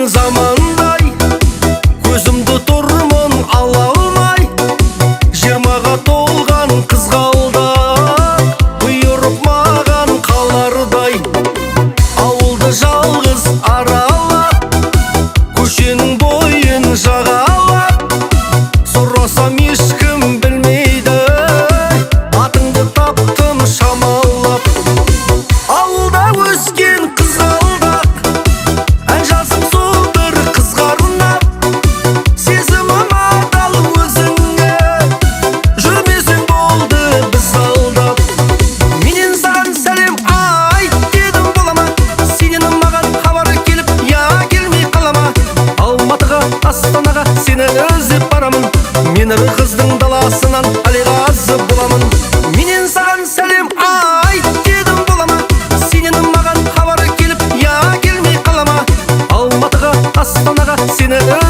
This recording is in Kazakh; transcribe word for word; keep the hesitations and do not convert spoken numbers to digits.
өткен замандай көзімді тұрмын ала алмай, жиырмаға толған қызғалдақ бұйырып маған қалардай. Ауылды жалғыз аралап, көшенің бойын жағалап, сұрасам ешкім білмейді, атыңды таптым шамалап. Ауылда өскен қызғалдақ, ән жазып сол бір қызға арнап, сезімім адал өзіңе, жүрмесең болды біз алдап. Менен саған сәлем айт дедім, бола ма? Сенен маған хабар келіп, я келмей қала ма? Алматыға, Астанаға сені іздеп барамын, мен бір қыздың даласынан алиғазы боламын. Менен саған сәлем айт дедім, бола ма? Сенен маған хабар келіп, я келмей қала ма? Алматыға, Астанаға сені